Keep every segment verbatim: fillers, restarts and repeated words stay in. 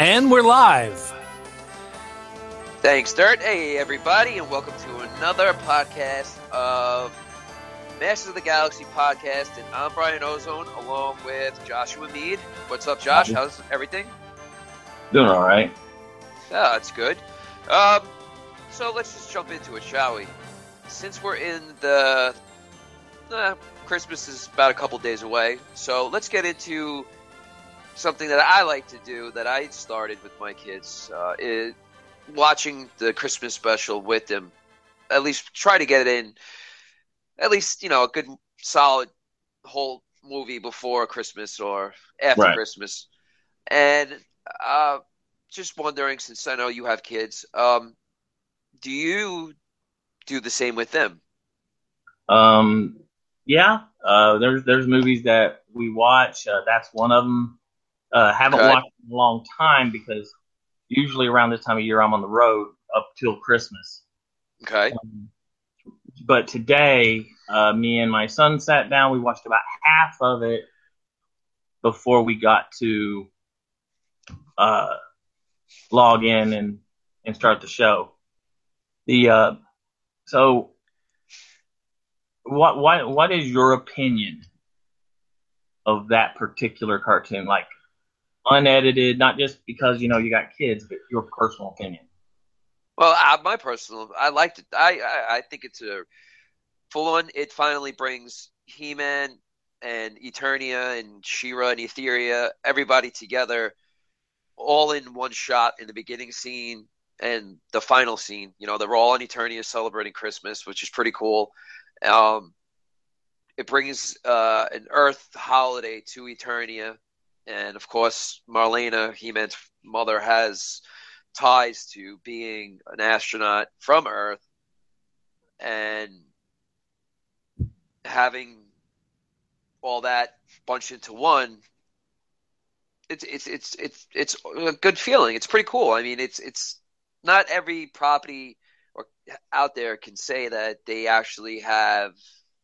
And we're live. Thanks, Dirt. Hey, everybody, and welcome to another podcast of Masters of the Galaxy podcast. And I'm Brian Ozone, along with Joshua Mead. What's up, Josh? How's everything? Doing all right. Yeah, that's good. Um, so let's just jump into it, shall we? Since we're in the uh, Christmas is about a couple days away, so let's get into something that I like to do that I started with my kids, uh, is watching the Christmas special with them. At least try to get it in, at least, you know, a good solid whole movie before Christmas or after Right. Christmas. And uh, just wondering, since I know you have kids, um, do you do the same with them? Um, yeah. Uh, there's there's movies that we watch. Uh, that's one of them. Uh, haven't Okay. watched in a long time because usually around this time of year I'm on the road up till Christmas. Okay. Um, but today, uh, me and my son sat down. We watched about half of it before we got to uh, log in and, and start the show. The uh, so what what what is your opinion of that particular cartoon? Like, unedited, not just because, you know, you got kids, but your personal opinion. Well, uh, my personal, I liked it. I, I, I think it's a full on. It finally brings He-Man and Eternia and She-Ra and Etheria, everybody together, all in one shot in the beginning scene and the final scene. You know, they're all on Eternia celebrating Christmas, which is pretty cool. Um, it brings uh, an Earth holiday to Eternia. And, of course, Marlena, He-Man's mother, has ties to being an astronaut from Earth. And having all that bunched into one, it's it's it's it's it's a good feeling. It's pretty cool. I mean, it's it's not every property or out there can say that they actually have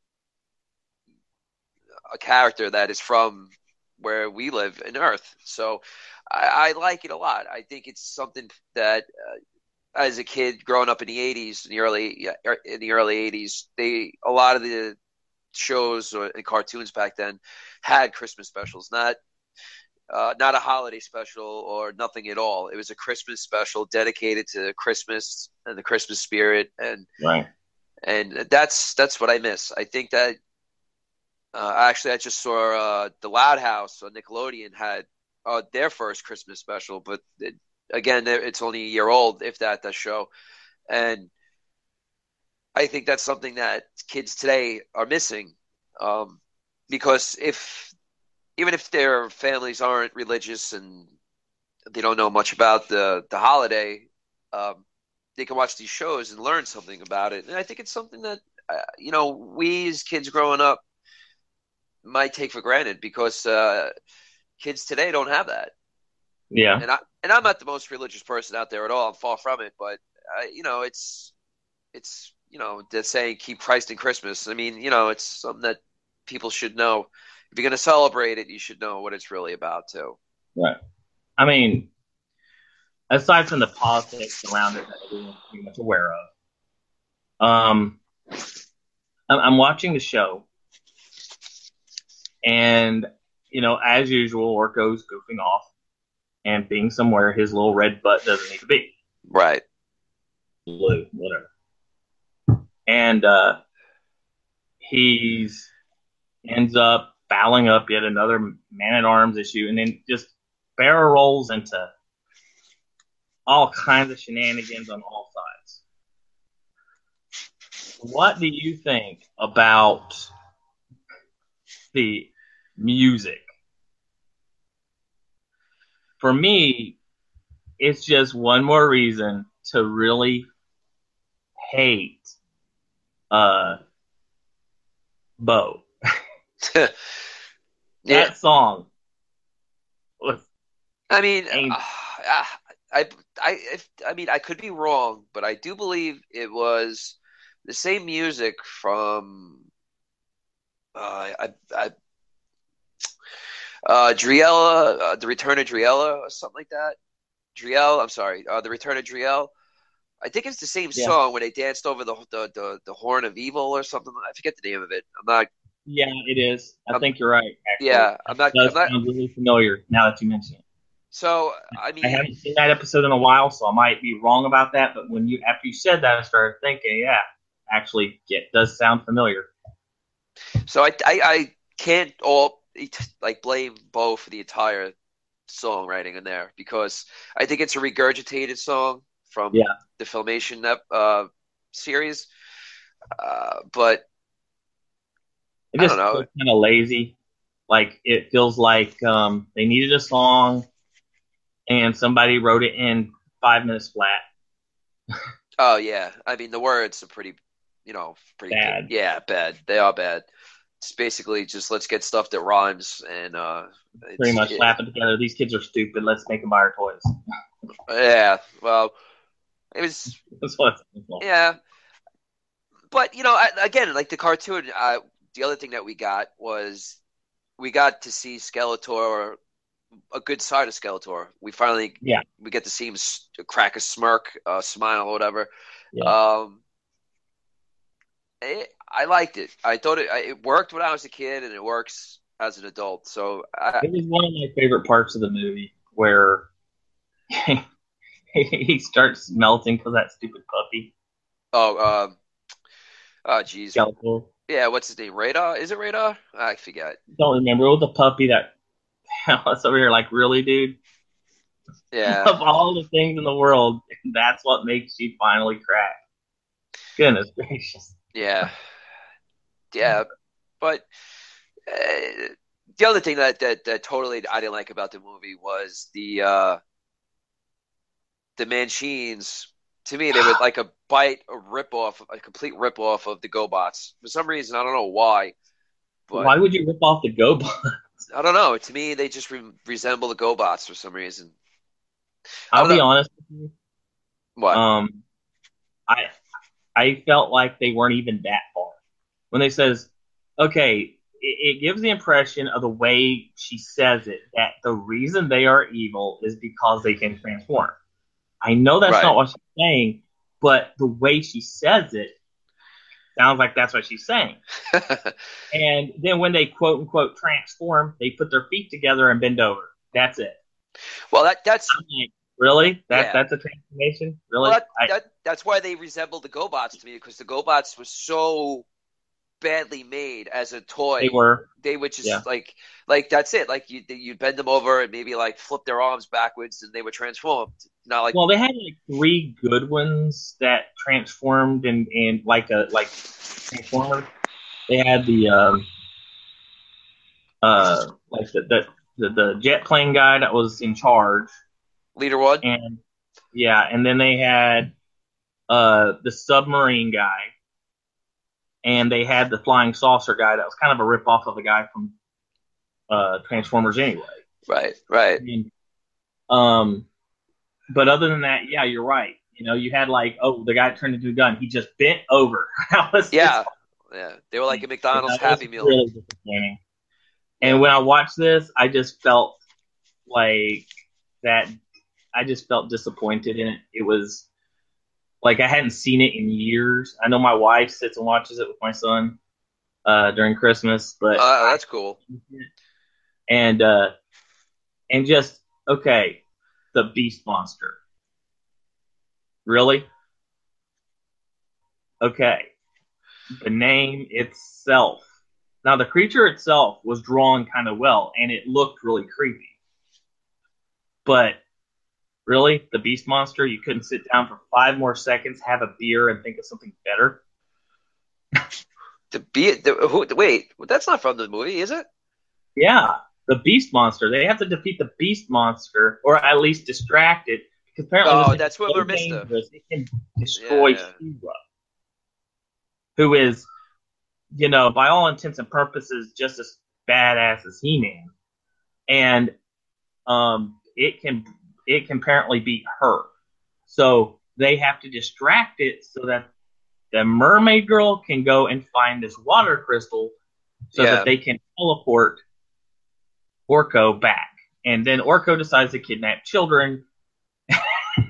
a character that is from where we live in Earth. So I, I like it a lot. I think it's something that uh, as a kid growing up in the eighties, in the early yeah, in the early eighties, they a lot of the shows or and cartoons back then had Christmas specials, not uh, not a holiday special or nothing at all. It was a Christmas special dedicated to Christmas and the Christmas spirit, and Right. and that's that's what I miss. I think that Uh, actually, I just saw uh, the Loud House on Nickelodeon had uh, their first Christmas special, but it, again, it's only a year old, if that, that show. And I think that's something that kids today are missing, um, because if even if their families aren't religious and they don't know much about the the holiday, um, they can watch these shows and learn something about it. And I think it's something that uh, you know we as kids growing up might take for granted because uh, kids today don't have that. Yeah. And I and I'm not the most religious person out there at all. I'm far from it, but uh, you know, it's it's you know, the saying "keep Christ in Christmas." I mean, you know, it's something that people should know. If you're going to celebrate it, you should know what it's really about too. Right. I mean, aside from the politics around it that everyone's pretty much aware of, um, I'm, I'm watching the show, and you know, as usual, Orko's goofing off and being somewhere his little red butt doesn't need to be. Right. Blue, whatever. And uh, he's ends up fouling up yet another man-at-arms issue, and then just barrel rolls into all kinds of shenanigans on all sides. What do you think about the music? For me, it's just one more reason to really hate uh, Bo. Yeah. That song was I mean, Ain't- uh, I, I, if, I mean, I could be wrong, but I do believe it was the same music from uh, I, I, uh, Driella, uh, The Return of Driella, or something like that. Driel. I'm sorry, uh, the Return of Driel. I think it's the same Yeah. song where they danced over the, the the the horn of evil or something. I forget the name of it. I'm not. Yeah, it is. I I'm, think you're right. Actually, yeah, I'm not. it does I'm not. sound really familiar now that you mention it. So I I mean, haven't seen that episode in a while, so I might be wrong about that. But when you after you said that, I started thinking, yeah, actually, it does sound familiar. so I I, I can't all like blame Bo for the entire songwriting in there because I think it's a regurgitated song from Yeah. the Filmation uh, series, uh, but It I just don't know. feels kind of lazy. Like it feels like um, they needed a song, and somebody wrote it in five minutes flat. Oh yeah, I mean the words are pretty, you know, pretty Bad. Yeah, bad. They are bad. It's basically just let's get stuff that rhymes and uh, Pretty much it, slapping together. These kids are stupid. Let's make them buy our toys. Yeah, well, it was. That's what it's like. Yeah, but you know, I, again, like the cartoon, uh, the other thing that we got was we got to see Skeletor, a good side of Skeletor. We finally, Yeah. we get to see him crack a smirk, uh, smile, or whatever. Yeah. Um, it, I liked it. I thought it, it worked when I was a kid, and it works as an adult. So I, it was one of my favorite parts of the movie where he starts melting because that stupid puppy. oh, um, oh, geez. Skeletor. Yeah, what's his name? Radar? Is it Radar? I forget. Don't remember. It was the puppy that was over here like, really, dude? Yeah. Of all the things in the world, that's what makes you finally crack. Goodness gracious. Yeah. Yeah. But uh, the other thing that, that, that totally I didn't like about the movie was the uh, the Manchines. To me, they were like a bite, a rip off, a complete rip off of the GoBots. For some reason, I don't know why. But why would you rip off the GoBots? I don't know. To me, they just re- resemble the GoBots for some reason. I'll be know. honest with you. What? Um, I I felt like they weren't even that far. When they says, okay, it, it gives the impression of the way she says it that the reason they are evil is because they can transform. I know that's Right. not what she's saying, but the way she says it sounds like that's what she's saying. And then when they quote unquote transform, they put their feet together and bend over. That's it. Well, that that's I'm like, really? That Yeah. that's a transformation? Really? well, that, I, that that's why they resemble the GoBots to me because the GoBots were so badly made as a toy. they were. They would just Yeah. like like that's it. Like you you bend them over and maybe like flip their arms backwards and they were transformed. Not like Well, they had like three good ones that transformed and and like a like transformer. They had the um uh like the the, the the jet plane guy that was in charge, Leader One. and yeah, and then they had uh the submarine guy, and they had the flying saucer guy that was kind of a rip off of the guy from uh Transformers anyway. Right, right. And, um, but other than that, yeah, you're right. You know, you had like, oh, the guy turned into a gun. He just bent over. That was Yeah, yeah. They were like a just, McDonald's that was Happy Meal. Really disappointing. And when I watched this, I just felt like that. I just felt disappointed in it. It was like I hadn't seen it in years. I know my wife sits and watches it with my son uh, during Christmas, but Oh, that's cool. and uh, and just okay, the Beast Monster. Really? Okay. The name itself. Now, the creature itself was drawn kind of well, and it looked really creepy. But really, the Beast Monster, you couldn't sit down for five more seconds, have a beer, and think of something better? The be the, who, wait, that's not from the movie, is it? Yeah, the Beast Monster. They have to defeat the Beast Monster, or at least distract it, because apparently Oh, this that's thing what is so we're missing. dangerous, it can destroy Yeah, yeah. She-Ra, who is, you know, by all intents and purposes, just as badass as He-Man, and um, it can it can apparently beat her. So they have to distract it so that the mermaid girl can go and find this water crystal so Yeah. that they can teleport Orko back. And then Orko decides to kidnap children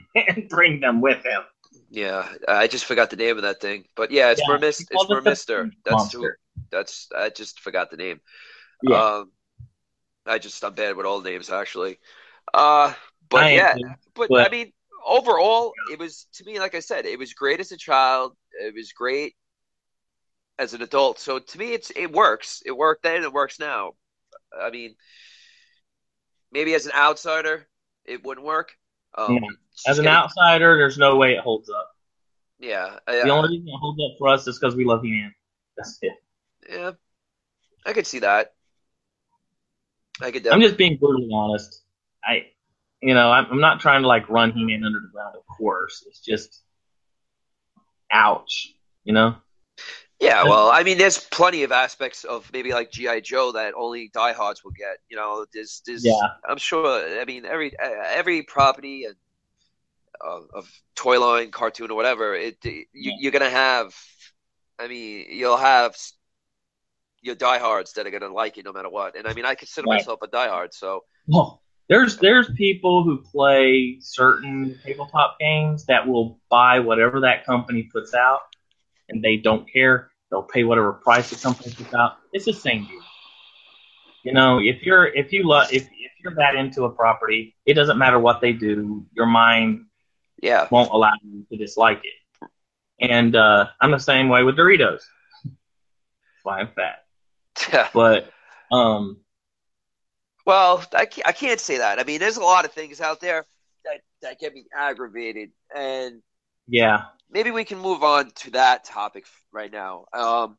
and bring them with him. Yeah, I just forgot the name of that thing, but yeah, it's Yeah, he Mermist. It's called it the Mermister. pink That's who. monster. That's I just forgot the name. Yeah, Um, I just I'm bad with all names actually. Uh, but I am yeah, too. but I But mean, overall, it was to me, like I said, it was great as a child. It was great as an adult. So to me, it's it works. It worked then. It works now. I mean, maybe as an outsider, it wouldn't work. yeah, Um, it's as just an gonna, outsider, there's no way it holds up. yeah, The uh, only reason it holds up for us is because we love He-Man. That's it. yeah. I could see that. I could I'm definitely. just being brutally honest. I, you know, I'm, I'm not trying to like run He-Man under the ground. Of course, it's just ouch. You know. Yeah, That's, well, I mean, there's plenty of aspects of maybe like G I. Joe that only diehards will get. You know, there's, there's, yeah. I'm sure. I mean, every every property and uh, of toy line, cartoon, or whatever, it you, Yeah. you're gonna have. I mean, you'll have your diehards that are gonna like it no matter what. And I mean, I consider Right. myself a diehard, so Well, there's there's people who play certain tabletop games that will buy whatever that company puts out, and they don't care. They'll pay whatever price the company puts out. It's the same deal. You know, if you're if you love if if you're that into a property, it doesn't matter what they do. Your mind yeah, won't allow you to dislike it. And uh, I'm the same way with Doritos. That's why I'm fat. But um, well, I can't, I can't say that. I mean, there's a lot of things out there that that get me aggravated, and yeah, maybe we can move on to that topic right now. Um,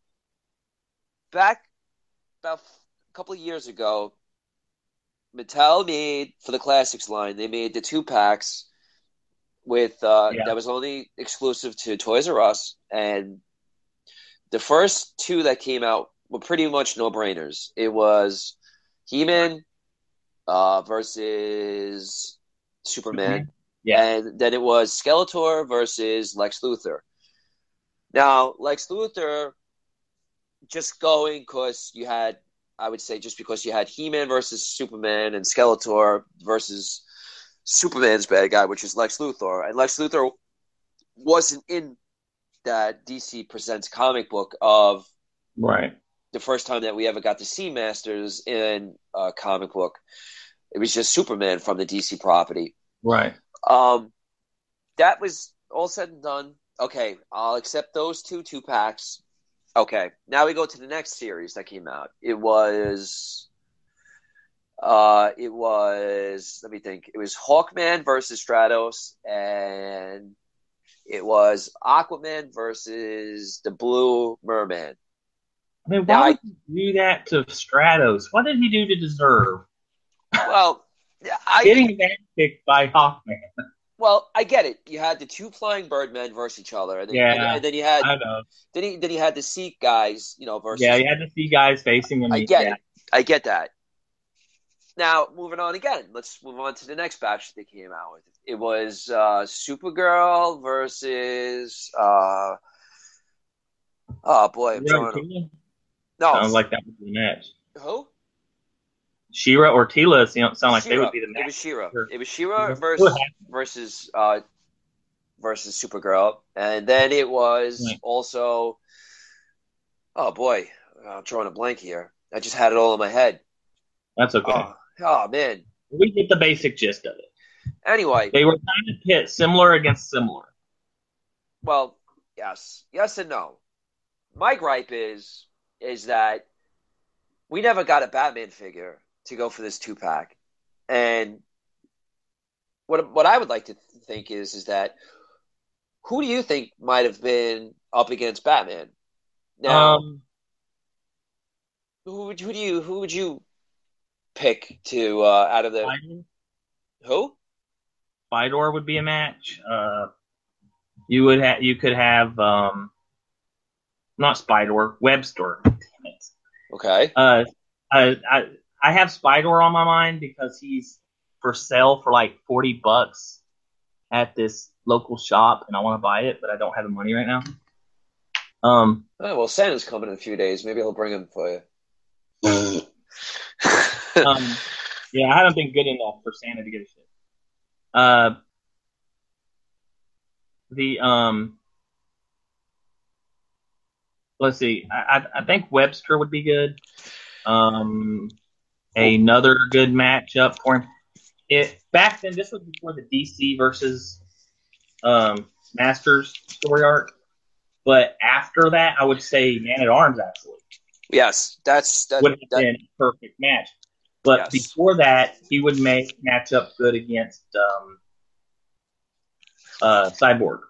back about a couple of years ago, Mattel made for the classics line. They made the two packs with uh, yeah, that was only exclusive to Toys R Us, and the first two that came out were pretty much no brainers. It was He-Man uh, versus Superman, Superman. Yeah, and then it was Skeletor versus Lex Luthor. Now, Lex Luthor, just going because you had, I would say, just because you had He-Man versus Superman and Skeletor versus Superman's bad guy, which is Lex Luthor, and Lex Luthor wasn't in that D C Presents comic book of right, the first time that we ever got to see Masters in a comic book. It was just Superman from the D C property. right. Um, that was all said and done. Okay, I'll accept those two two packs. Okay, now we go to the next series that came out. It was, uh, it was. Let me think. It was Hawkman versus Stratos, and it was Aquaman versus the Blue Merman. I mean, Now, why I would you do that to Stratos? What did he do to deserve well, I getting that picked by Hawkman? well, I get it. You had the two flying Birdmen versus each other, and then and, Yeah, and then you had I know. then he then you had the Seek guys, you know, Yeah, versus. you had to see guys facing him. I get Yeah, it. I get that. Now, moving on again. Let's move on to the next batch that they came out with. It was uh, Supergirl versus. Uh, oh boy, I'm Shira or drawing. A, Tila? no, Sounds like that would be the match. who? Shira or Tila sound sound like they would Shira. be the It match. was Shira. Sure. It was Shira Go versus ahead. versus uh, versus Supergirl, and then it was Right. also. Oh boy, I'm drawing a blank here. I just had it all in my head. That's okay. Oh, oh man. We get the basic gist of it. Anyway, They were kind of pit similar against similar. well, yes, yes and no. My gripe is is that we never got a Batman figure to go for this two pack, and what what I would like to think is is that who do you think might have been up against Batman? Now, Um, who would who do you who would you pick to uh, out of the Fidor, who? Fidor would be a match. Uh, you would have you could have um, not Spidor, Webster. Damn it. Okay, Uh, I, I I have Spidor on my mind because he's for sale for like forty bucks at this local shop, and I want to buy it, but I don't have the money right now. Um, oh, well, Santa's coming in a few days. Maybe he'll bring him for you. um, yeah, I haven't been good enough for Santa to get a shit. Uh, the um, let's see. I, I I think Webster would be good. Um, another good matchup for him. It back then. This was before the D C versus um Masters story arc. But after that, I would say Man at Arms actually Yes, that's that would have that been a perfect match. But yes. before that, he would make match up good against um, uh, Cyborg.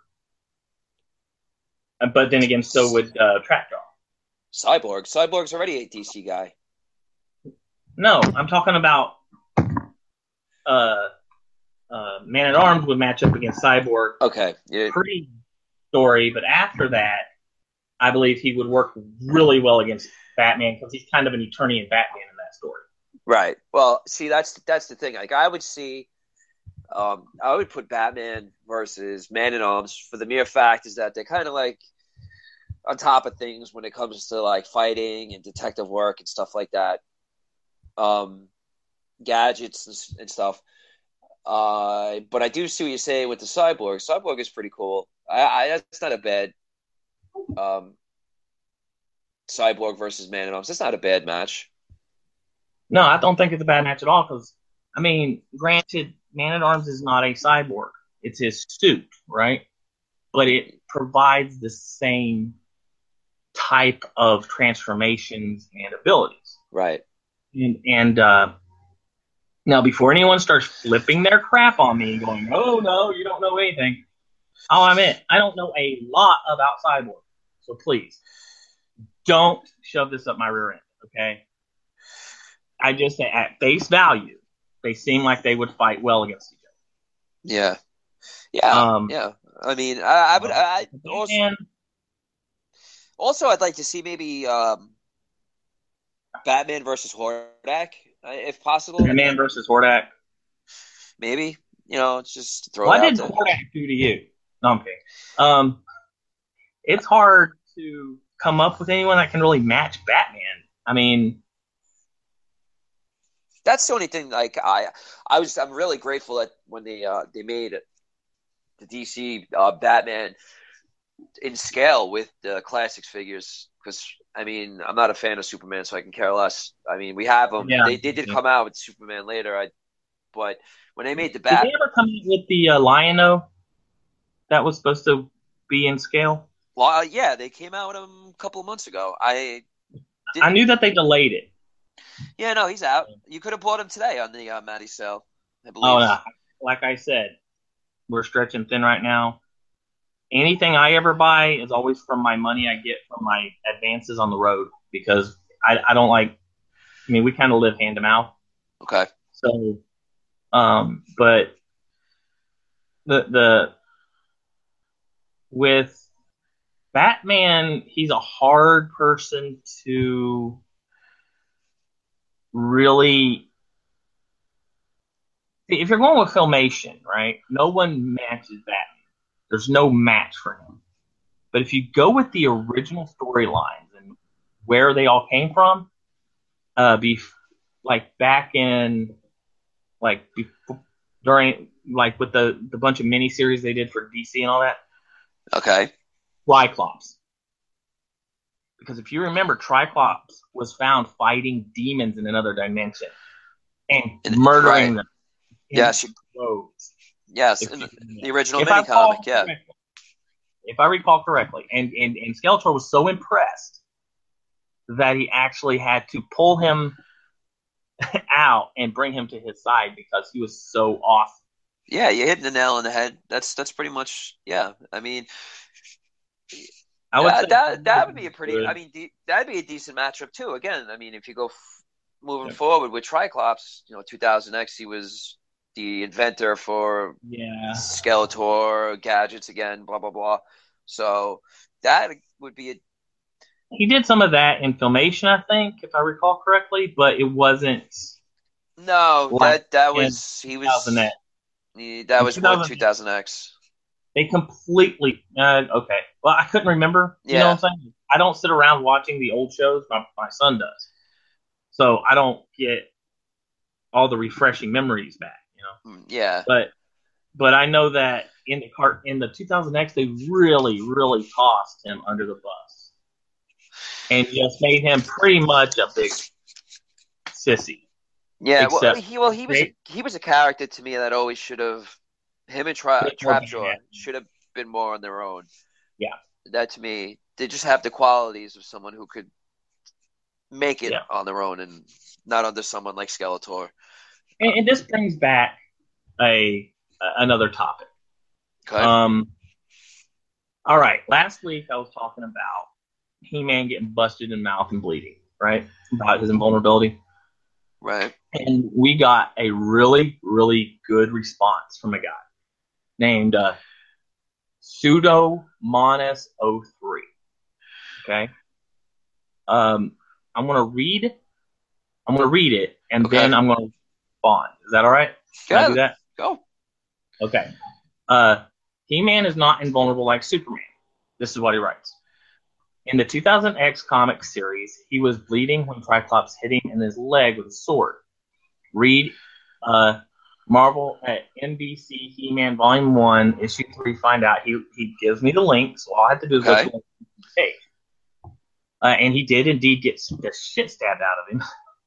Uh, But then again, so would uh, Trapjaw. Cyborg. Cyborg's already a D C guy. No, I'm talking about uh, uh, Man at Arms would match up against Cyborg Okay. Yeah. pre-story, but after that, I believe he would work really well against Batman because he's kind of an Eternian Batman in that story. Right. Well, see, that's that's the thing. Like, I would see, um, I would put Batman versus Man at Arms for the mere fact is that they're kind of like on top of things when it comes to like fighting and detective work and stuff like that. Um, gadgets and, and stuff. Uh, but I do see what you're saying with the Cyborg. Cyborg is pretty cool. I, I that's not a bad um, Cyborg versus Man at Arms. That's not a bad match. No, I don't think it's a bad match at all because, I mean, granted, Man at Arms is not a cyborg. It's his suit, right? But it provides the same type of transformations and abilities. Right. And, and uh, now, before anyone starts flipping their crap on me and going, oh, no, you don't know anything, I'll admit, I don't know a lot about Cyborg. So please, don't shove this up my rear end, okay? I just say at face value, they seem like they would fight well against each other. Yeah. Yeah. Um, yeah. I mean, I, I would. I also, and also, I'd like to see maybe um, Batman versus Hordak, uh, if possible. Batman versus Hordak. Maybe, you know, just throw What it out did there. Hordak do to you? No, I'm kidding. Um, it's hard to come up with anyone that can really match Batman. I mean, That's the only thing. Like I, I was, I'm really grateful that when they uh, they made the D C uh, Batman in scale with the classics figures, because I mean, I'm not a fan of Superman, so I can care less. I mean, we have them. yeah. They they did come out with Superman later. I, but when they made the Did Bat, they ever come out with the uh, Lion-O that was supposed to be in scale? well, uh, yeah, they came out with him a couple of months ago. I did, I knew that they delayed it. yeah, no, he's out. You could have bought him today on the uh, Matty sale, I believe. Oh, no. Like I said, we're stretching thin right now. Anything I ever buy is always from my money I get from my advances on the road because I, I don't like, I mean, we kind of live hand to mouth. Okay. So, um, but the, the, with Batman, he's a hard person to really, if you're going with Filmation, right? No one matches Batman. There's no match for him. But if you go with the original storylines and where they all came from, uh, be like back in, like before, during, like with the the bunch of miniseries they did for D C and all that. Okay. Triclops. Because if you remember, Triclops was found fighting demons in another dimension and In, murdering right. them. Yes. Roads. Yes. If In the, you, the original if mini comic. Yeah. Correctly, if I recall correctly, and, and, and Skeletor was so impressed that he actually had to pull him out and bring him to his side because he was so awesome. Yeah, you hit the nail on the head. That's that's pretty much yeah. I mean, I would that, say that that would be a pretty. good. I mean, de- that'd be a decent matchup too. Again, I mean, if you go f- moving Yeah. forward with Triclops, you know, two thousand X, he was the inventor for Yeah. Skeletor gadgets again. Blah blah blah. So that would be a He did some of that in Filmation, I think, if I recall correctly, but it wasn't no. like That that in was he two was thousand X. he, that In was more two thousand two thousand X. They completely uh, okay. Well, I couldn't remember. You know Yeah. what I'm saying? I don't sit around watching the old shows. My my son does, so I don't get all the refreshing memories back. You know, Mm, yeah. but but I know that in the cart in the two thousand X, they really, really tossed him under the bus and just made him pretty much a big sissy. Yeah, well, Except he well he was a, he was a character to me that always should have him and Tra- Trapjaw should have been more on their own. Yeah, that to me, they just have the qualities of someone who could make it yeah. on their own and not under someone like Skeletor. And, and this brings back a another topic. Okay. Um. All right. Last week I was talking about He-Man getting busted in the mouth and bleeding, right? About his invulnerability. Right. And we got a really, really good response from a guy named uh, Pseudomonas oh three. Okay. Um, I'm gonna read. I'm gonna read it, and Okay. then I'm gonna respond. Is that all right? Can yeah, I do that? Go. Okay. Uh, He-Man is not invulnerable like Superman. This is what he writes. In the two thousand X comic series, he was bleeding when Triclops hit him in his leg with a sword. Read uh, Marvel at N B C He-Man Volume one, Issue three, find out. He he gives me the link, so all I have to do is Okay. go to the link and take. Uh, and he did indeed get the shit stabbed out of him.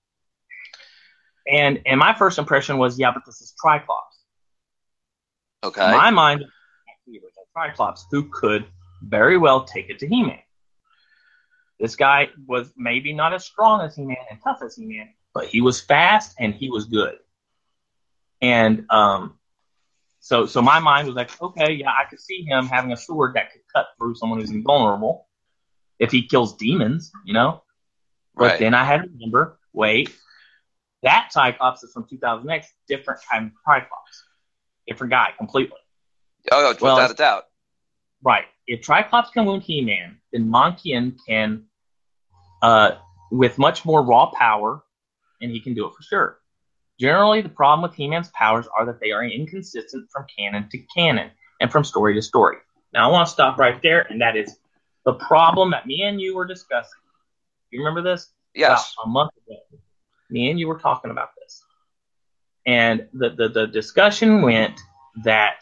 and and my first impression was, yeah, but this is Triclops. Okay. My mind was Triclops, who could very well take it to He-Man. This guy was maybe not as strong as He-Man and tough as He-Man, but he was fast and he was good. And um, so so my mind was like, okay, yeah, I could see him having a sword that could cut through someone who's invulnerable if he kills demons, you know? But Right. then I had to remember, wait, that Cyclops is from two thousand X, different kind of Triclops. Different guy, completely. Oh, without well, a doubt. Right. If Triclops can wound He-Man, then Monkian can, uh, with much more raw power, and he can do it for sure. Generally, the problem with He-Man's powers are that they are inconsistent from canon to canon and from story to story. Now, I want to stop right there, and that is the problem that me and you were discussing. You remember this? Yes. About a month ago. Me and you were talking about this. And the, the, the discussion went that,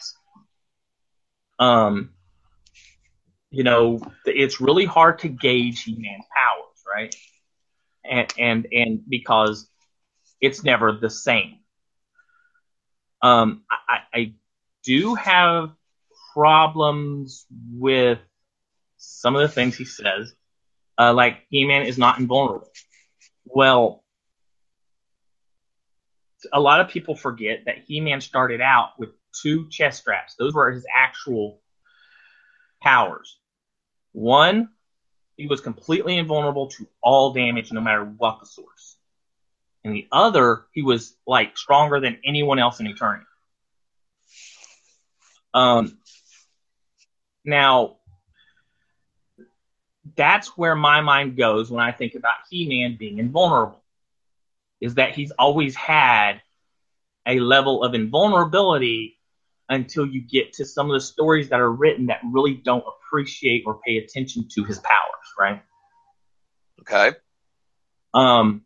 um, you know, it's really hard to gauge He-Man's powers, right? And, and, and because it's never the same. Um, I, I do have problems with some of the things he says, uh, like He-Man is not invulnerable. Well, a lot of people forget that He-Man started out with two chest straps. Those were his actual powers. One, he was completely invulnerable to all damage, no matter what the source. And the other, he was like stronger than anyone else in Eternity. Um, now, that's where my mind goes when I think about He-Man being invulnerable, is that he's always had a level of invulnerability until you get to some of the stories that are written that really don't appreciate or pay attention to his powers, right? Okay. Um,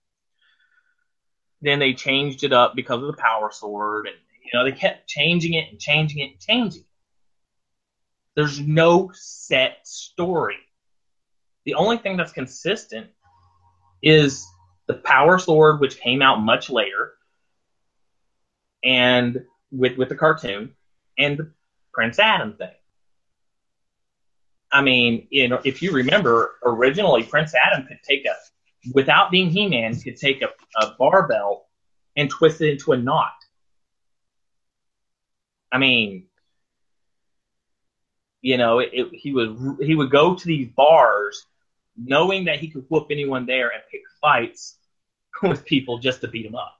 then they changed it up because of the power sword, and you know they kept changing it and changing it and changing it. There's no set story. The only thing that's consistent is the power sword, which came out much later, and with with the cartoon, and the Prince Adam thing. I mean, you know, if you remember, originally Prince Adam could take a, without being He-Man, could take a, a barbell and twist it into a knot. I mean, you know, it, it, he would he would go to these bars knowing that he could whoop anyone there and pick fights with people just to beat them up.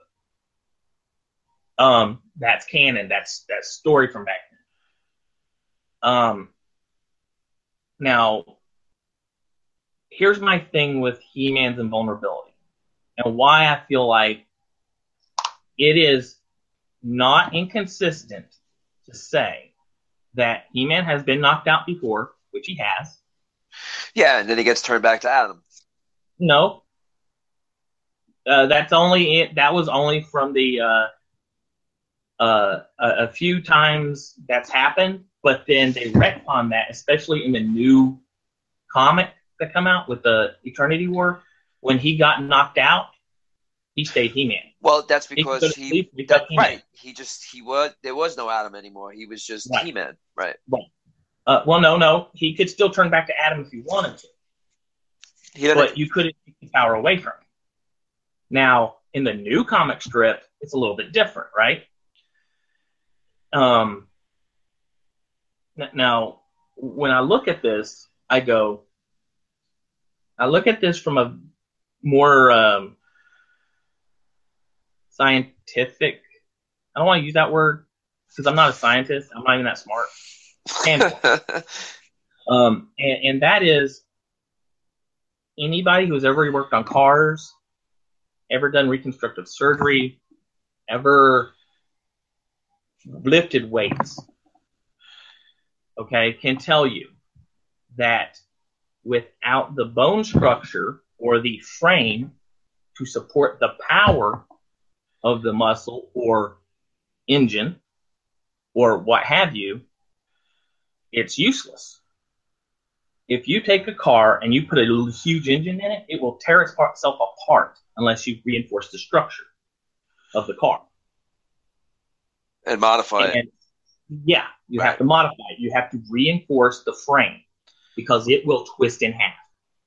Um, that's canon. That's that's story from back then. Um, now, here's my thing with He-Man's invulnerability and why I feel like it is not inconsistent to say that He-Man has been knocked out before, which he has. Yeah, and then he gets turned back to Adam. No, uh, that's only it. That was only from the uh, Uh, a, a few times that's happened, but then they retcon that, especially in the new comic that come out with the Eternity War. When he got knocked out, he stayed He-Man. Well, that's He could because go to he sleep, wake that up He-Man. right. He just he was there was no Adam anymore. He was just Right. He-Man. Right. Right. Uh, well, no, no. He could still turn back to Adam if he wanted to, He doesn't. but you couldn't take the power away from him. Now, in the new comic strip, it's a little bit different, right? Um. n- Now, when I look at this, I go, I look at this from a more um, scientific. I don't want to use that word because I'm not a scientist. I'm not even that smart. Standpoint. um, and, and that is anybody who's ever worked on cars, ever done reconstructive surgery, ever lifted weights, okay, can tell you that without the bone structure or the frame to support the power of the muscle or engine or what have you, it's useless. If you take a car and you put a huge engine in it, it will tear itself apart unless you reinforce the structure of the car. And modify and, it. Yeah, you Right. have to modify it. You have to reinforce the frame because it will twist in half.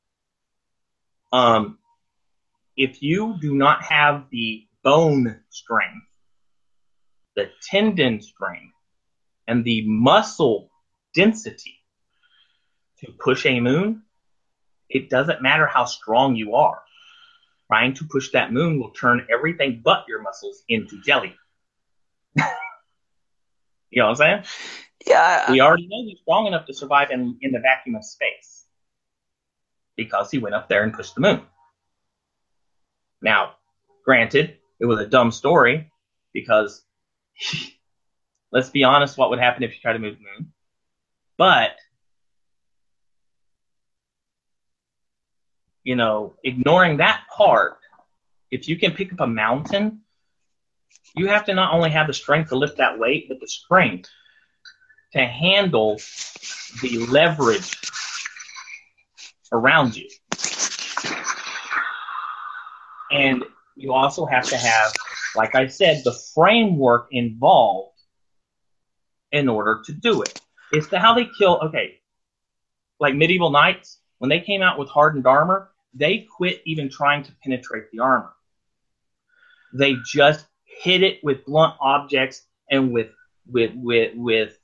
Um, if you do not have the bone strength, the tendon strength, and the muscle density to push a moon, it doesn't matter how strong you are. Trying to push that moon will turn everything but your muscles into jelly. You know what I'm saying? Yeah. I, We already know he's strong enough to survive in, in the vacuum of space because he went up there and pushed the moon. Now, granted, it was a dumb story because let's be honest, what would happen if you try to move the moon? But, you know, ignoring that part, if you can pick up a mountain, you have to not only have the strength to lift that weight, but the strength to handle the leverage around you. And you also have to have, like I said, the framework involved in order to do it. It's the how they kill, okay, like Medieval Knights, when they came out with hardened armor, they quit even trying to penetrate the armor. They just hit it with blunt objects and with with with with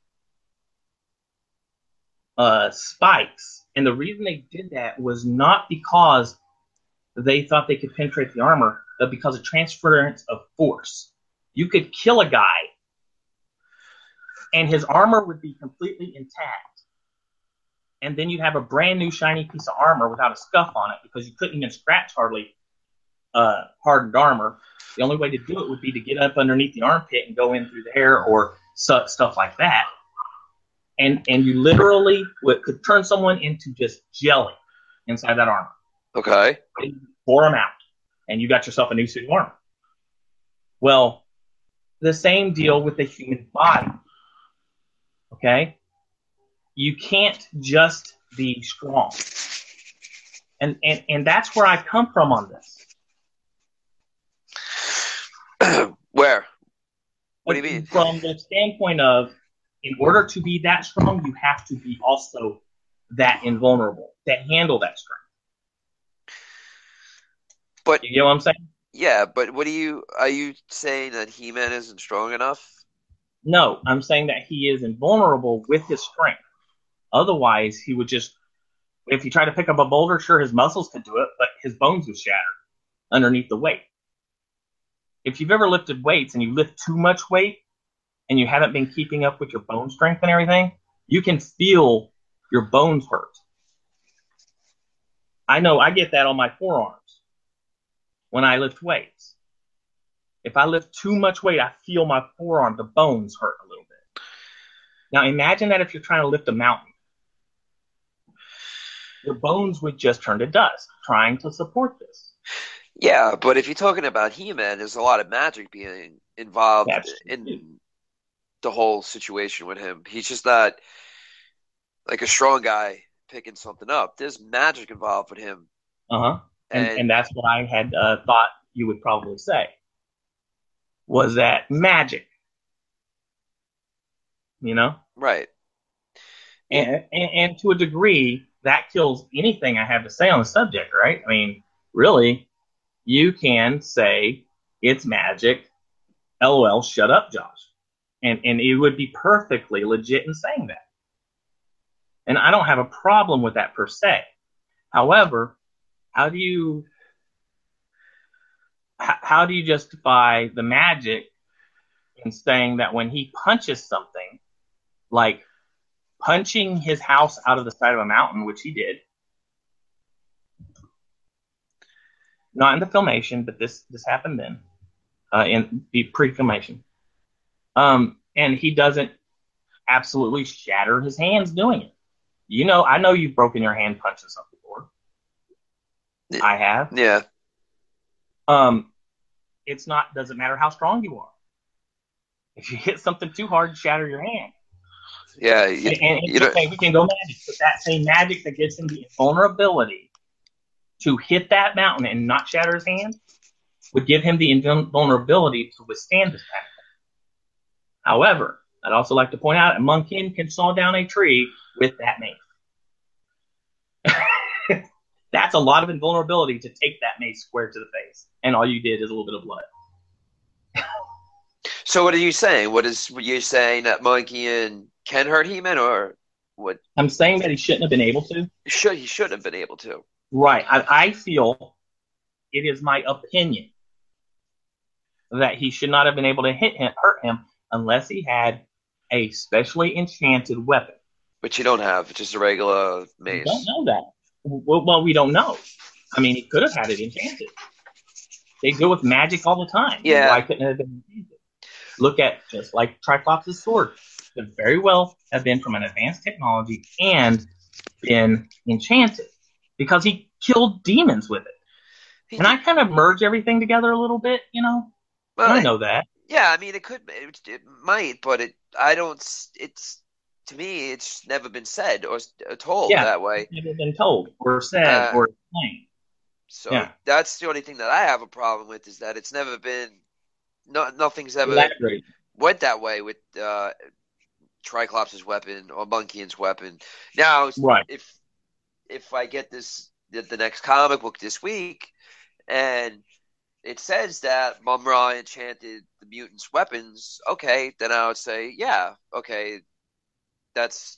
uh, spikes. And the reason they did that was not because they thought they could penetrate the armor, but because of transference of force. You could kill a guy, and his armor would be completely intact. And then you'd have a brand new shiny piece of armor without a scuff on it because you couldn't even scratch hardly uh, hardened armor. The only way to do it would be to get up underneath the armpit and go in through there or stuff like that. And and you literally would, could turn someone into just jelly inside that armor. Okay. Pour them out, and you got yourself a new suit of armor. Well, the same deal with the human body. Okay? You can't just be strong. And, and, and that's where I come from on this. Where? What do you mean? From the standpoint of, in order to be that strong, you have to be also that invulnerable to handle that strength. But you know what I'm saying? Yeah, but what do you are you saying that He-Man isn't strong enough? No, I'm saying that he is invulnerable with his strength. Otherwise, he would just, if he tried to pick up a boulder, sure, his muscles could do it, but his bones would shatter underneath the weight. If you've ever lifted weights and you lift too much weight and you haven't been keeping up with your bone strength and everything, you can feel your bones hurt. I know I get that on my forearms when I lift weights. If I lift too much weight, I feel my forearm, the bones hurt a little bit. Now imagine that if you're trying to lift a mountain. Your bones would just turn to dust trying to support this. Yeah, but if you're talking about He-Man, there's a lot of magic being involved That's true. in the whole situation with him. He's just not like a strong guy picking something up. There's magic involved with him. Uh-huh. And And and that's what I had uh, thought you would probably say. Was that magic? You know? right. It, And, and and to a degree, that kills anything I have to say on the subject, right? I mean, really, you can say it's magic. LOL, shut up, Josh. And and it would be perfectly legit in saying that. And I don't have a problem with that per se. However, how do you how do you justify the magic in saying that when he punches something, like punching his house out of the side of a mountain, which he did, not in the filmation, but this this happened then, uh, in the pre-filmation, um, and he doesn't absolutely shatter his hands doing it. You know, I know you've broken your hand punching something before. I have. yeah. Um, it's not doesn't matter how strong you are. If you hit something too hard, shatter your hand. Yeah. You, and and you it's know, okay, we can go magic, but that same magic that gives him the vulnerability to hit that mountain and not shatter his hand would give him the invulnerability to withstand this attack. However, I'd also like to point out that Monk Kin can saw down a tree with that mace. That's a lot of invulnerability to take that mace square to the face, and all you did is a little bit of blood. So what are you saying? What is what you're saying that Monkey and can hurt He-Man, or what? I'm saying that he shouldn't have been able to. Should he should have been able to? Right. I, I feel it is my opinion that he should not have been able to hit him, hurt him, unless he had a specially enchanted weapon. Which you don't have, just a regular mace. We don't know that. Well, well, we don't know. I mean, he could have had it enchanted. They go with magic all the time. Yeah. Why couldn't it have been enchanted? Look at just like Triclops' sword. Could very well have been from an advanced technology and been enchanted because he killed demons with it. He and did. I kind of merge everything together a little bit, you know. Well, I know that. Yeah, I mean, it could, it, it might, but it. I don't. It's to me, it's never been said or told yeah, that way. It's never been told or said Uh, or explained. So Yeah. that's the only thing that I have a problem with is that it's never been. No, nothing's ever Elaborate. went that way with uh, Triclops' weapon or Monkey's weapon. Now, Right. if if I get this the, the next comic book this week, and it says that Mum-Ra enchanted the mutants' weapons, okay, then I would say, yeah, okay, that's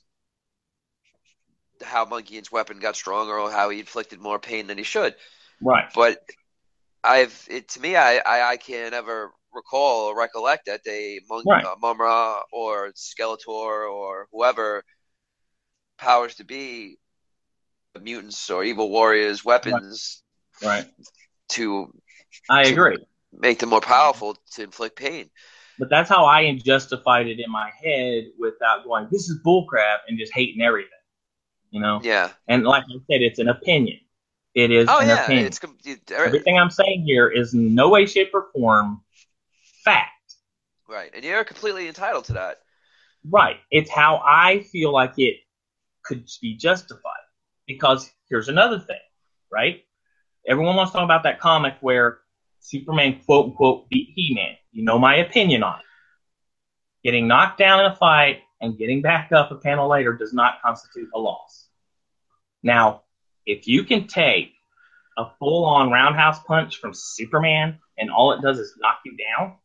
how Monkey's weapon got stronger or how he inflicted more pain than he should. Right. But I've it to me, I I, I can't ever recall or recollect that they Mon- Right. uh, Mum-Ra or Skeletor or whoever powers to be mutants or evil warriors weapons Right. to I to agree. make them more powerful to inflict pain. But that's how I justified it in my head without going, this is bullcrap, and just hating everything. You know? Yeah. And like I said, it's an opinion. It is Oh an yeah, opinion. it's it, Everything I'm saying here is in no way, shape, or form fact. right, and you're completely entitled to that. Right. It's how I feel like it could be justified. Because here's another thing, right? Everyone wants to talk about that comic where Superman, quote unquote, beat He-Man. You know my opinion on it. Getting knocked down in a fight and getting back up a panel later does not constitute a loss. Now, if you can take a full-on roundhouse punch from Superman and all it does is knock you down,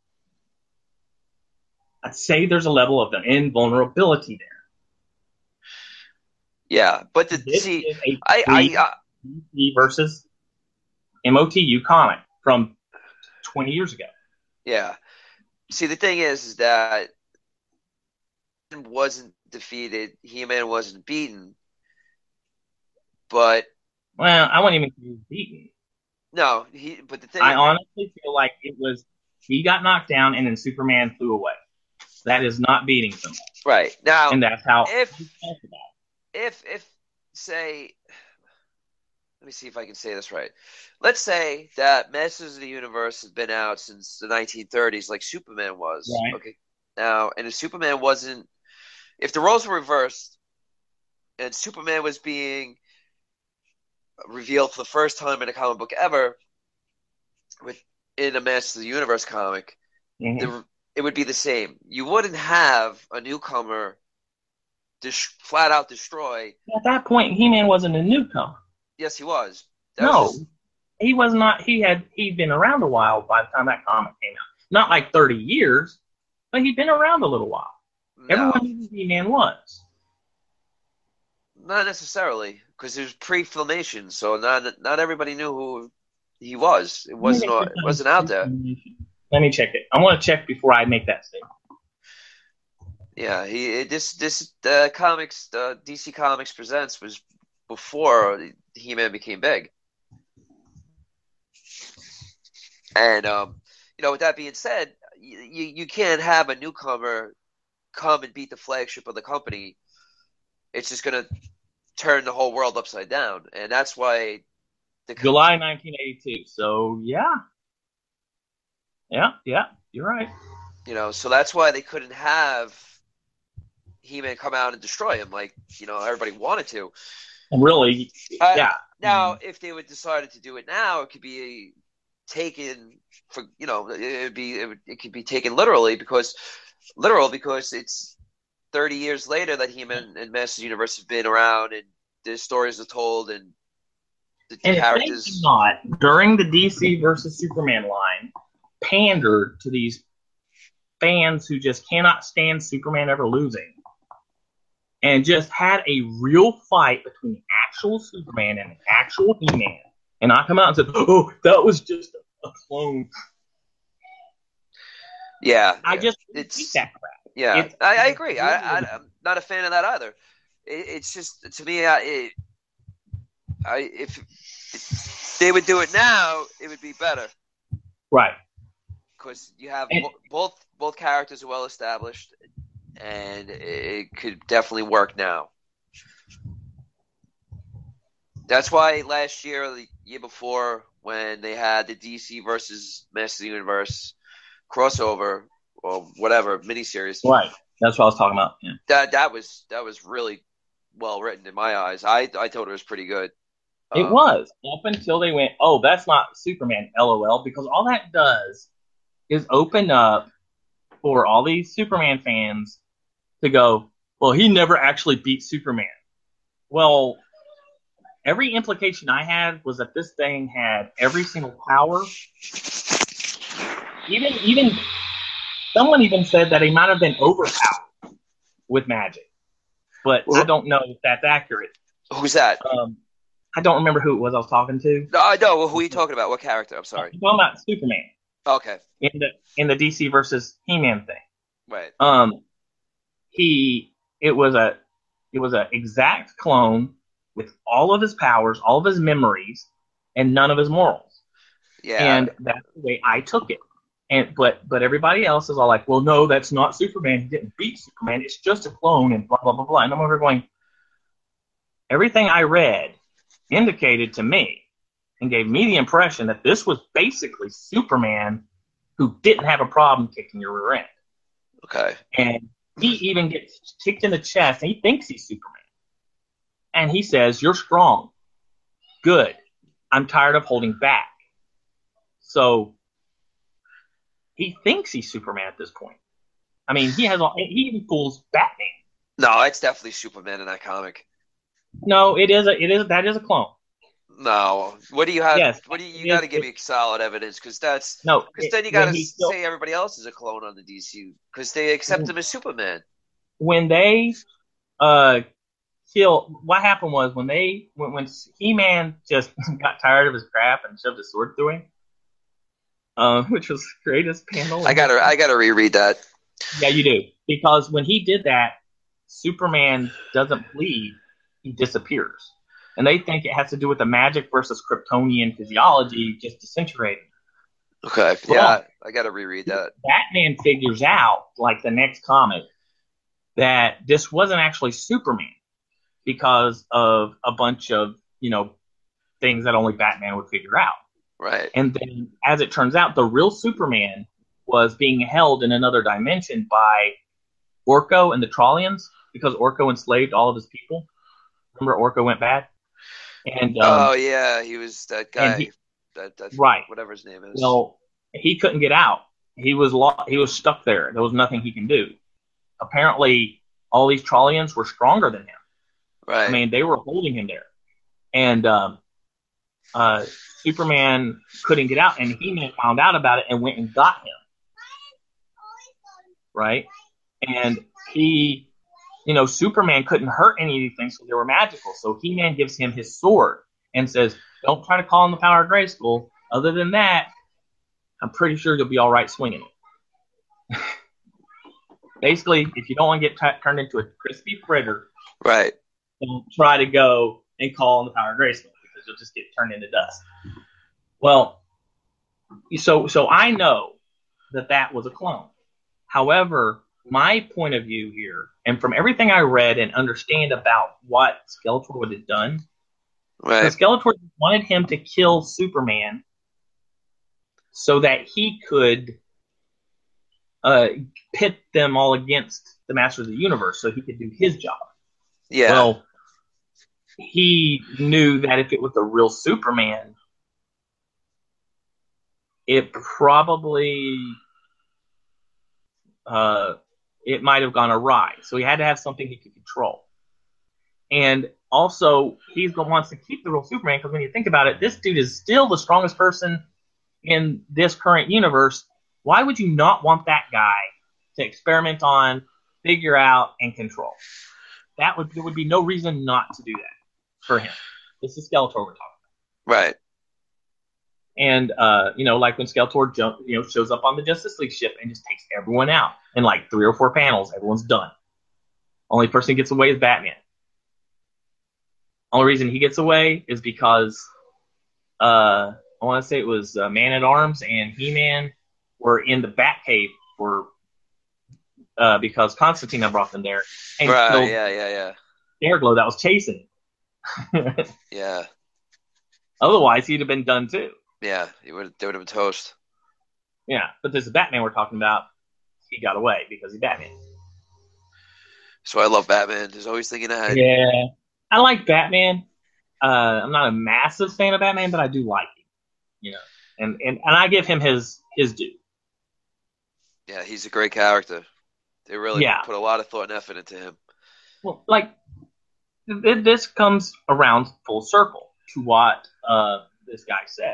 I'd say there's a level of invulnerability there. Yeah, but the This see, is a I, I, uh, D C versus M O T U comic from twenty years ago. yeah. See, the thing is, is that wasn't defeated. He-Man wasn't beaten, but Well, I wouldn't even say he was beaten. no, he. But the thing, I honestly feel like it was he got knocked down and then Superman flew away. That is not beating someone, right now, and that's how if he felt about if if say let me see if I can say this right. Let's say that Masters of the Universe has been out since the nineteen thirties, like Superman was. Right. Okay. Now, and if Superman wasn't, if the roles were reversed, and Superman was being revealed for the first time in a comic book ever, with in a Masters of the Universe comic, Mm-hmm. the, it would be the same. You wouldn't have a newcomer dis- flat out destroy. At that point, He-Man wasn't a newcomer. Yes, he was. That No, was just, he was not. He had he'd been around a while by the time that comic came out. Not like thirty years, but he'd been around a little while. no, Everyone knew who He-Man was. not necessarily, because it was pre-filmation, so not not everybody knew who he was. It wasn't it wasn't out there. Let me check it. I want to check before I make that statement. Yeah, he this this uh, comics uh, D C Comics Presents was before He-Man became big. And um, you know, with that being said, you you can't have a newcomer come and beat the flagship of the company. It's just gonna turn the whole world upside down, and that's why the July nineteen eighty-two. So yeah, yeah, yeah, you're right. You know, so that's why they couldn't have He-Man come out and destroy him like, you know, everybody wanted to. And really, Uh, yeah. Now, if they would decided to do it now, it could be taken for, you know, it would be it, would, it could be taken literally because literal because it's thirty years later that He-Man and Masters Universe have been around and the stories are told and the And characters. if they did not, during the D C versus Superman line, pandered to these fans who just cannot stand Superman ever losing, and just had a real fight between actual Superman and actual He-Man, and not come out and said, "Oh, that was just a clone." Yeah, I yeah. just it's hate that crap. Yeah, It's- I, I agree. I, I, I'm not a fan of that either. It, it's just to me, I, it, I if, if they would do it now, it would be better Right. because you have And- bo- both both characters are well established, and it could definitely work now. That's why last year, or the year before, when they had the D C versus Masters of the Universe crossover or whatever miniseries, Right. That's what I was talking about. Yeah. that that was that was really well written in my eyes. I I thought it was pretty good. It Um, was up until they went, "Oh, that's not Superman," LOL, because all that does is open up for all these Superman fans to go, "Well, he never actually beat Superman." Well, every implication I had was that this thing had every single power. Even even someone even said that he might have been overpowered with magic, but I don't know if that's accurate. Who's that? Um, I don't remember who it was I was talking to. No, I know. Who are you talking about? What character? I'm sorry. I'm talking about Superman Okay, in the in the D C versus He-Man thing. right. Um, he it was a it was an exact clone with all of his powers, all of his memories, and none of his morals. Yeah. And that's the way I took it. And but but everybody else is all like, well, no, that's not Superman. He didn't beat Superman. It's just a clone, and blah blah blah blah. And I'm over going. Everything I read indicated to me and gave me the impression that this was basically Superman who didn't have a problem kicking your rear end. Okay. And he even gets kicked in the chest, and he thinks he's Superman. And he says, "You're strong. Good. I'm tired of holding back." So he thinks he's Superman at this point. I mean, he has all, he even fools Batman. No, it's definitely Superman in that comic. No, it is a it is that is a clone. No. What do you have? Yes. What do you, you It- got to give it- me solid evidence? Because that's No, because it- then you when got to he still- say everybody else is a clone on the D C because they accept him as Superman. when they uh kill what happened was when they when, when He-Man just got tired of his crap and shoved his sword through him, uh, which was the greatest panel. I gotta I gotta reread that. Yeah, you do, because when he did that, Superman doesn't bleed; he disappears, and they think it has to do with the magic versus Kryptonian physiology just disintegrating. Okay. Yeah, I gotta reread that. Batman figures out, like the next comic, that this wasn't actually Superman because of a bunch of, you know, things that only Batman would figure out. Right. And then, as it turns out, the real Superman was being held in another dimension by Orko and the Trollians, because Orko enslaved all of his people. Remember, Orko went bad? And um, oh, yeah, he was that guy. He, that, that, right. Whatever his name is. Well, he couldn't get out. He was lo- he was stuck there. There was nothing he can do. Apparently, all these Trollians were stronger than him. Right. I mean, they were holding him there. And um, uh, Superman couldn't get out, and He-Man found out about it and went and got him. Right? And he, you know, Superman couldn't hurt any of these things because they were magical. So He-Man gives him his sword and says, don't try to call on the power of Grayskull. Other than that, I'm pretty sure you'll be all right swinging it. Basically, if you don't want to get t- turned into a crispy fritter, right, don't try to go and call on the power of Grayskull because you'll just get turned into dust. Well, so so I know that that was a clone. However, my point of view here, and from everything I read and understand about what Skeletor would have done, right. Skeletor wanted him to kill Superman so that he could uh, pit them all against the Masters of the Universe so he could do his job. Yeah. Well, he knew that if it was the real Superman, it probably uh, it might have gone awry. So he had to have something he could control. And also, he wants to keep the real Superman because when you think about it, this dude is still the strongest person in this current universe. Why would you not want that guy to experiment on, figure out, and control? That would there would be no reason not to do that for him. This is Skeletor we're talking about. Right. And, uh, you know, like when Skeletor jump, you know, shows up on the Justice League ship and just takes everyone out in like three or four panels. Everyone's done. Only person who gets away is Batman. Only reason he gets away is because uh, I want to say it was uh, Man-at-Arms and He-Man were in the Batcave for uh, because Constantine had brought them there. And right, killed yeah, yeah, yeah. Airglow that was chasing him. yeah. Otherwise, he'd have been done too. Yeah, he would. They would have been toast. Yeah, but this is Batman we're talking about. He got away because he's Batman. So I love Batman. He's always thinking ahead. Yeah, I like Batman. Uh, I'm not a massive fan of Batman, but I do like him. You know, and, and, and I give him his his due. Yeah, he's a great character. They really yeah. put a lot of thought and effort into him. Well, like th- this comes around full circle to what uh, this guy said.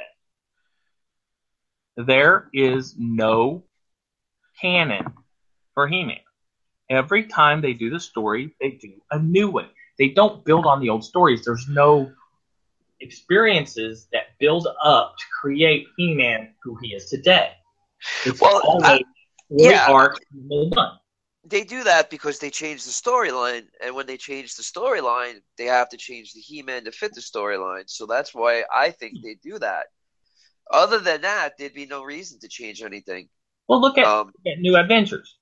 There is no canon for He-Man. Every time they do the story, they do a new one. They don't build on the old stories. There's no experiences that build up to create He-Man who he is today. It's well, always I, yeah, arc done. They do that because they change the storyline, and when they change the storyline, they have to change the He-Man to fit the storyline. So that's why I think they do that. Other than that, there'd be no reason to change anything. Well, look at, um, look at New Adventures.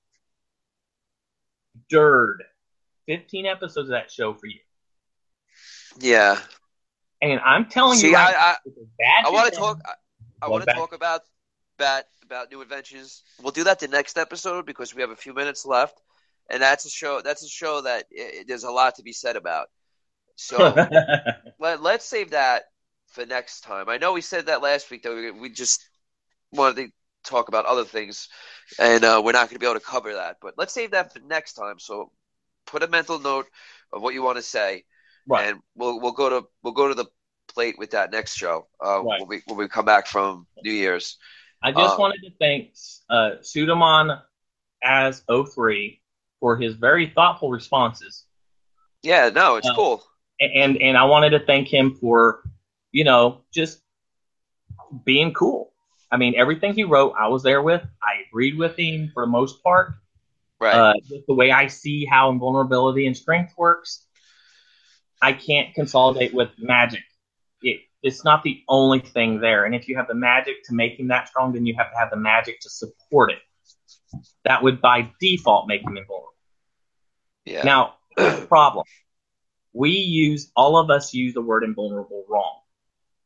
Dirt. fifteen episodes of that show for you. Yeah. And I'm telling See, you right I, now, I, I want to talk I, I want to talk about Bat about New Adventures. We'll do that the next episode because we have a few minutes left, and that's a show that's a show that it, there's a lot to be said about. So let, let's save that for next time. I know we said that last week that we, we just wanted to talk about other things, and uh, we're not going to be able to cover that. But let's save that for next time. So put a mental note of what you want to say, right. and we'll we'll go to we'll go to the plate with that next show uh, right. when we when we come back from New Year's. I just um, wanted to thank uh, Sudaman as oh three for his very thoughtful responses. Yeah, no, it's uh, cool. And and I wanted to thank him for, you know, just being cool. I mean, everything he wrote, I was there with. I agreed with him for the most part. Right. Uh, just the way I see how invulnerability and strength works, I can't consolidate with magic. It, it's not the only thing there. And if you have the magic to make him that strong, then you have to have the magic to support it. That would, by default, make him invulnerable. Yeah. Now, here's the problem. We use, all of us use the word invulnerable wrong.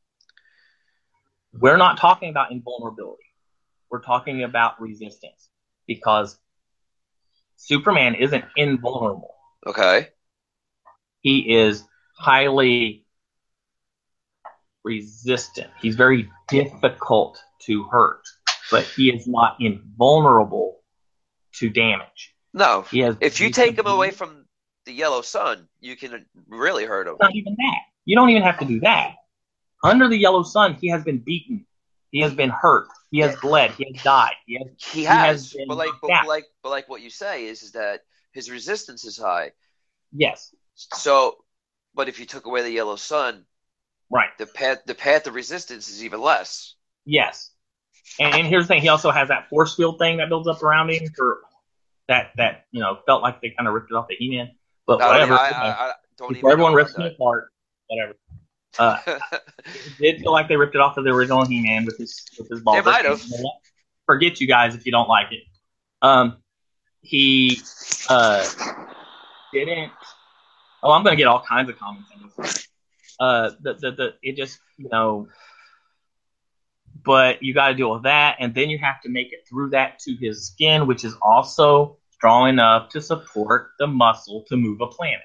We're not talking about invulnerability. We're talking about resistance because Superman isn't invulnerable. Okay. He is highly resistant. He's very difficult to hurt, but he is not invulnerable to damage. No. He has if you take him away from the yellow sun, you can really hurt him. Not even that. You don't even have to do that. Under the yellow sun, he has been beaten. He has been hurt. He has bled. He has died. He has. He has. He has but like, but like, but like, what you say is, is that his resistance is high. Yes. So, but if you took away the yellow sun, right, the path, the path of resistance is even less. Yes. And, and here's the thing: he also has that force field thing that builds up around him for that. That you know felt like they kind of ripped it off the He-Man, but I whatever. I, I, I don't even. Everyone rips it apart. Whatever. Uh, it did feel like they ripped it off of the original He-Man with his with his ball. They might have. Forget you guys if you don't like it. Um, he uh didn't. Oh, I'm gonna get all kinds of comments on this. Uh, the the the it just you know, but you got to deal with that, and then you have to make it through that to his skin, which is also strong enough to support the muscle to move a planet.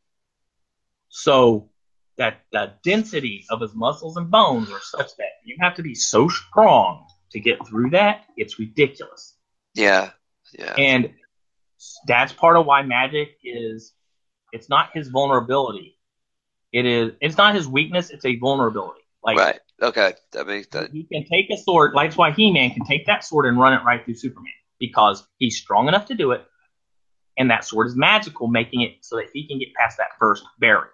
So. That the density of his muscles and bones are such that you have to be so strong to get through that. It's ridiculous. Yeah, yeah. And that's part of why magic is. It's not his vulnerability. It is. It's not his weakness. It's a vulnerability. Like right. Okay. That makes that. He can take a sword. That's why He-Man can take that sword and run it right through Superman because he's strong enough to do it, and that sword is magical, making it so that he can get past that first barrier.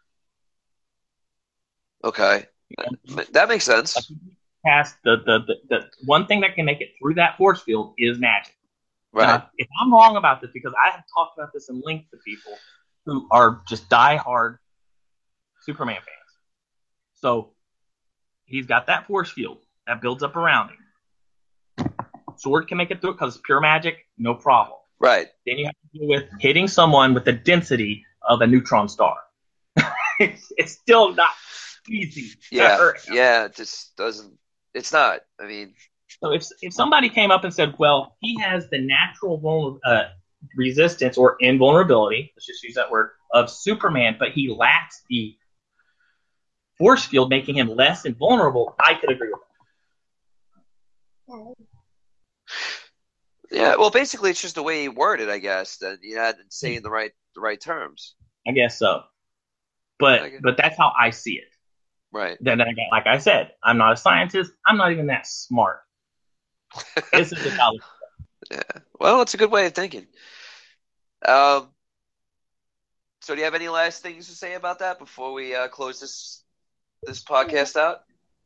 Okay, that makes sense. Past the, the, the, the one thing that can make it through that force field is magic. Right. Now, if I'm wrong about this, because I have talked about this in length to people who are just diehard Superman fans. So he's got that force field that builds up around him. Sword can make it through it because it's pure magic, no problem. Right. Then you have to deal with hitting someone with the density of a neutron star. it's, it's still not easy. Yeah, yeah, it just doesn't. It's not. I mean, so if if somebody came up and said, "Well, he has the natural vulner, uh, resistance or invulnerability," let's just use that word, of Superman, but he lacks the force field, making him less invulnerable, I could agree with that. Yeah, well, basically, it's just the way he worded, I guess. That you had to say in the right the right terms. I guess so, but but that's how I see it. Right. Then again, like I said, I'm not a scientist. I'm not even that smart. This is just how. Yeah. Well, it's a good way of thinking. Um. So, do you have any last things to say about that before we uh, close this this podcast out?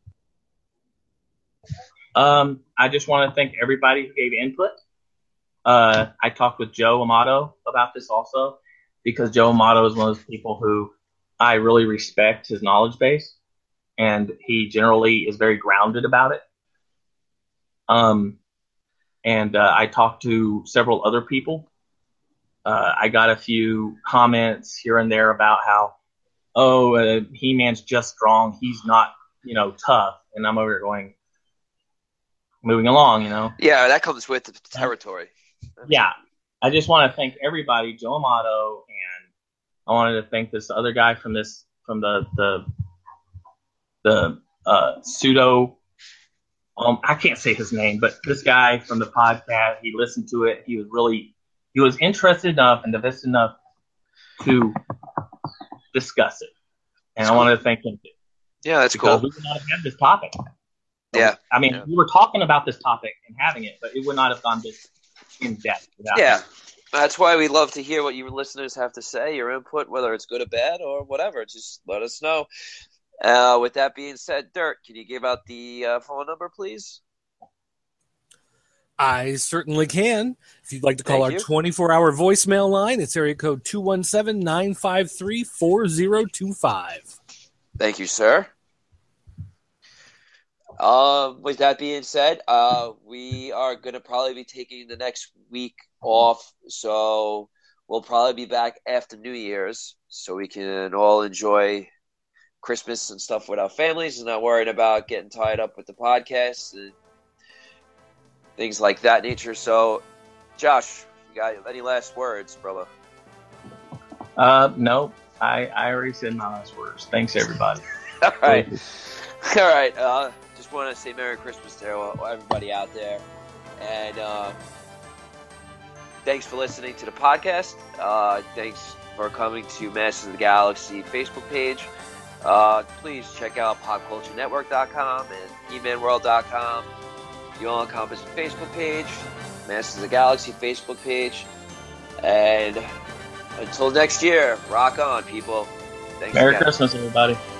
Um, I just want to thank everybody who gave input. Uh, I talked with Joe Amato about this also because Joe Amato is one of those people who I really respect his knowledge base. And he generally is very grounded about it. Um, and uh, I talked to several other people. Uh, I got a few comments here and there about how, oh, uh, He-Man's just strong. He's not, you know, tough. And I'm over here going, moving along, you know. Yeah, that comes with the territory. Yeah. I just want to thank everybody, Joe Amato, and I wanted to thank this other guy from this, from the, the, the uh, pseudo, um, I can't say his name, but this guy from the podcast, he listened to it. He was really, he was interested enough and invested enough to discuss it. And that's I cool. wanted to thank him. Yeah, that's because cool. we would not have had this topic. So, yeah. I mean, yeah. we were talking about this topic and having it, but it would not have gone this in depth. Yeah. It. That's why we love to hear what you listeners have to say, your input, whether it's good or bad or whatever. Just let us know. Uh, with that being said, Dirk, can you give out the uh, phone number, please? I certainly can. If you'd like to call Thank our you. twenty-four hour voicemail line, it's area code two one seven, nine five three, four zero two five. Thank you, sir. Um, with that being said, uh, we are going to probably be taking the next week off, so we'll probably be back after New Year's so we can all enjoy Christmas and stuff with our families and not worrying about getting tied up with the podcast and things like that nature. So, Josh, you got any last words, brother? Uh, no, I, I already said my last words. Thanks, everybody. All right. All right. Uh, just want to say Merry Christmas to everybody out there. And uh, thanks for listening to the podcast. Uh, thanks for coming to Masters of the Galaxy Facebook page. Uh, please check out pop culture network dot com and he man world dot com. The All Encompassing Facebook page, Masters of the Galaxy Facebook page. And until next year, rock on, people. Thanks Merry again. Christmas, everybody.